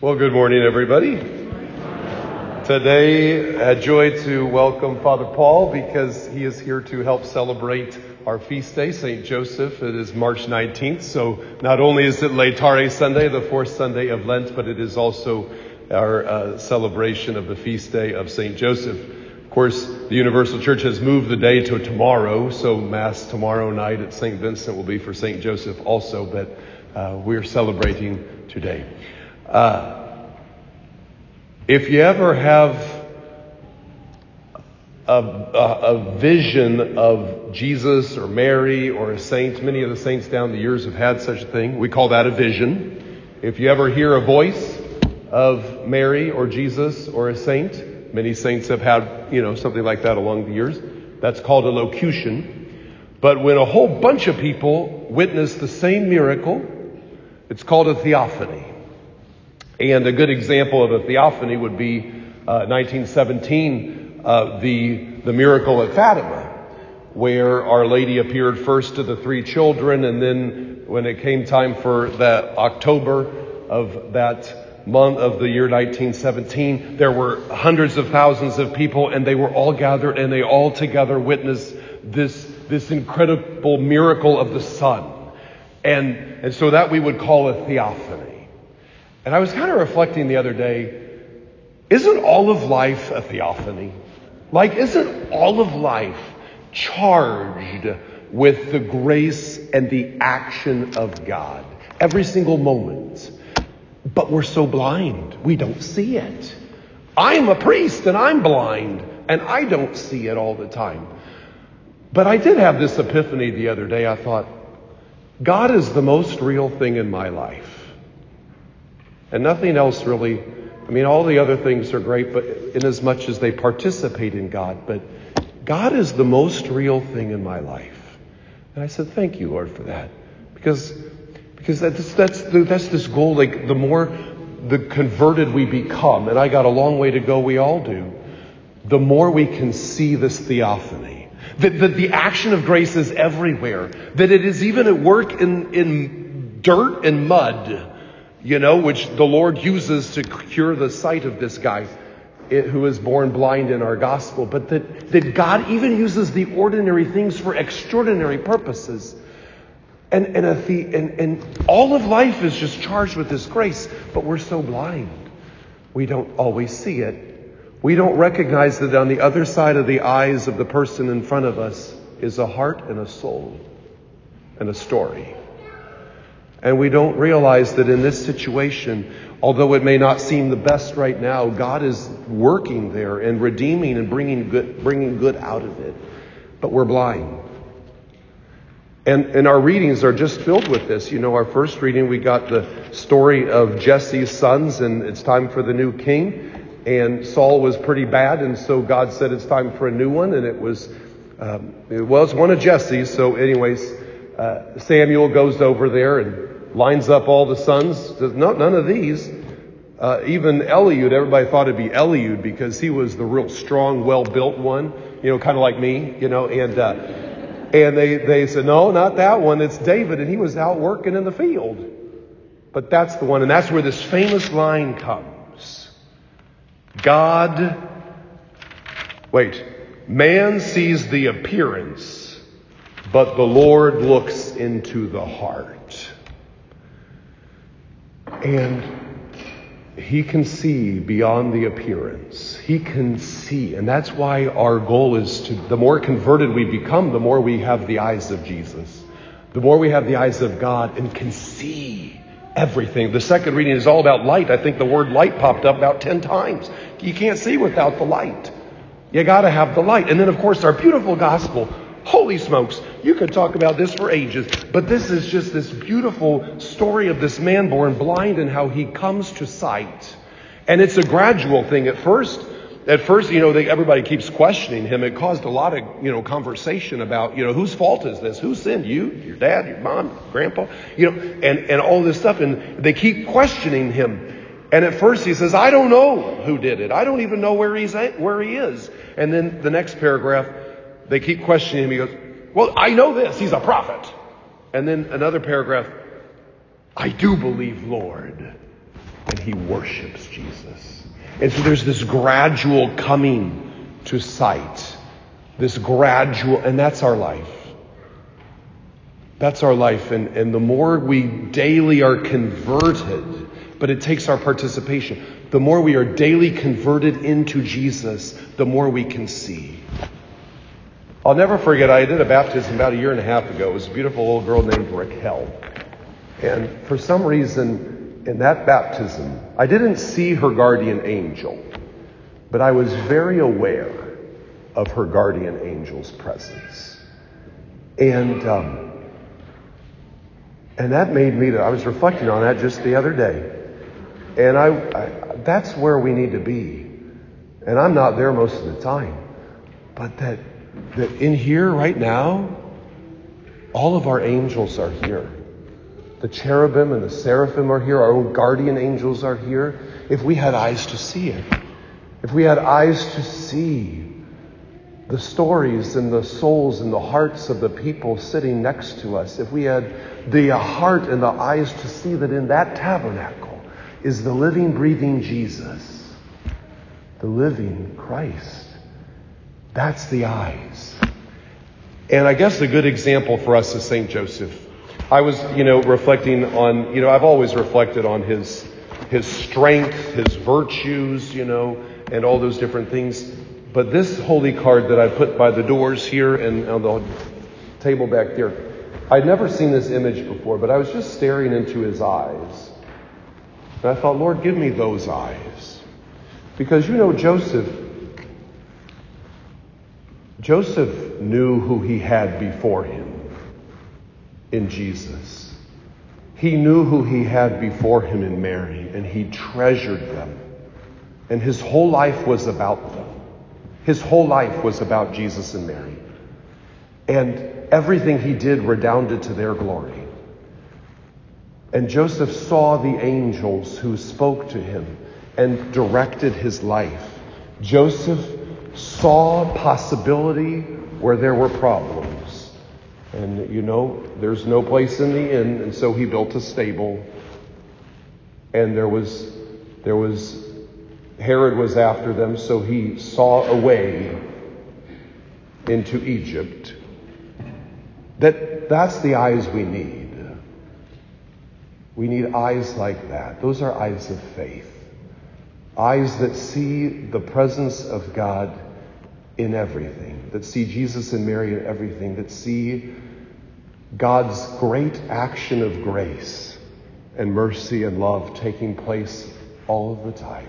Well, good morning, everybody. Today, a joy to welcome Father Paul because he is here to help celebrate our feast day, St. Joseph. It is March 19th, so not only is it Laetare Sunday, the fourth Sunday of Lent, but it is also our celebration of the feast day of St. Joseph. Of course, the Universal Church has moved the day to tomorrow, so Mass tomorrow night at St. Vincent will be for St. Joseph also, but we're celebrating today. If you ever have a vision of Jesus or Mary or a saint, many of the saints down the years have had such a thing. We call that a vision. If you ever hear a voice of Mary or Jesus or a saint, many saints have had, something like that along the years. That's called a locution. But when a whole bunch of people witness the same miracle, it's called a theophany. And a good example of a theophany would be 1917, the miracle at Fatima, where Our Lady appeared first to the three children, and then when it came time for that October of that month of the year 1917, there were hundreds of thousands of people, and they were all gathered, and they all together witnessed this incredible miracle of the sun. And so that we would call a theophany. And I was kind of reflecting the other day, isn't all of life a theophany? Isn't all of life charged with the grace and the action of God? Every single moment. But we're so blind, we don't see it. I'm a priest and I'm blind, and I don't see it all the time. But I did have this epiphany the other day. I thought, God is the most real thing in my life. And nothing else really. All the other things are great, but in as much as they participate in God. But God is the most real thing in my life. And I said, thank you, Lord, for that. Because that's this goal. The more the converted we become, and I got a long way to go, we all do, the more we can see this theophany. That the action of grace is everywhere. That it is even at work in dirt and mud. Which the Lord uses to cure the sight of this guy who is born blind in our gospel. But that God even uses the ordinary things for extraordinary purposes. And all of life is just charged with this grace. But we're so blind. We don't always see it. We don't recognize that on the other side of the eyes of the person in front of us is a heart and a soul and a story. And we don't realize that in this situation, although it may not seem the best right now, God is working there and redeeming and bringing good out of it. But we're blind. And our readings are just filled with this. Our first reading, we got the story of Jesse's sons, and it's time for the new king. And Saul was pretty bad, and so God said it's time for a new one. And it was one of Jesse's. So anyways, Samuel goes over there and lines up all the sons. Says, no, none of these. Even Eliud, everybody thought it'd be Eliud because he was the real strong, well-built one, kind of like me, and they said, no, not that one. It's David, and he was out working in the field. But that's the one, and that's where this famous line comes. Man sees the appearance, but the Lord looks into the heart. And he can see beyond the appearance. He can see. And that's why our goal is the more converted we become, the more we have the eyes of Jesus. The more we have the eyes of God and can see everything. The second reading is all about light. I think the word light popped up about 10 times. You can't see without the light. You got to have the light. And then, of course, our beautiful gospel. Holy smokes, you could talk about this for ages, but this is just this beautiful story of this man born blind and how he comes to sight. And it's a gradual thing. At first, everybody keeps questioning him. It caused a lot of, conversation about, whose fault is this? Who sinned? You, your dad, your mom, grandpa, and all this stuff. And they keep questioning him. And at first he says, I don't know who did it. I don't even know where he is. And then the next paragraph, they keep questioning him. He goes, well, I know this. He's a prophet. And then another paragraph, I do believe, Lord. And he worships Jesus. And so there's this gradual coming to sight. This gradual, and that's our life. That's our life. And the more we daily are converted, but it takes our participation. The more we are daily converted into Jesus, the more we can see. I'll never forget, I did a baptism about 1.5 years ago. It was a beautiful little girl named Raquel. And for some reason, in that baptism, I didn't see her guardian angel, but I was very aware of her guardian angel's presence. And that made me, I was reflecting on that just the other day. And that's where we need to be. And I'm not there most of the time. But that in here right now, all of our angels are here. The cherubim and the seraphim are here. Our own guardian angels are here. If we had eyes to see it. If we had eyes to see the stories and the souls and the hearts of the people sitting next to us. If we had the heart and the eyes to see that in that tabernacle is the living, breathing Jesus. The living Christ. That's the eyes. And I guess a good example for us is St. Joseph. I was, reflecting on, I've always reflected on his strength, his virtues, and all those different things. But this holy card that I put by the doors here and on the table back there, I'd never seen this image before, but I was just staring into his eyes. And I thought, Lord, give me those eyes. Because, Joseph knew who he had before him in Jesus. He knew who he had before him in Mary, and he treasured them. And his whole life was about them. His whole life was about Jesus and Mary. And everything he did redounded to their glory. And Joseph saw the angels who spoke to him and directed his life. Joseph saw possibility where there were problems. And there's no place in the inn, and so he built a stable. And there was Herod was after them, so he saw a way into Egypt. That's the eyes we need. We need eyes like that. Those are eyes of faith. Eyes that see the presence of God in everything, that see Jesus and Mary in everything, that see God's great action of grace and mercy and love taking place all of the time.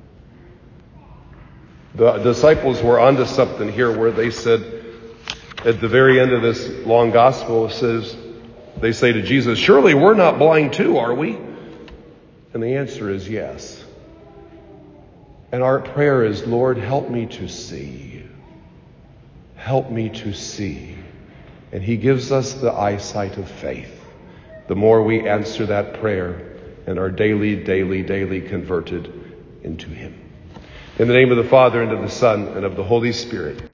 The disciples were onto something here where they said, at the very end of this long gospel, it says, they say to Jesus, surely we're not blind too, are we? And the answer is yes. And our prayer is, Lord, help me to see. Help me to see. And he gives us the eyesight of faith. The more we answer that prayer and are daily converted into him. In the name of the Father, and of the Son, and of the Holy Spirit.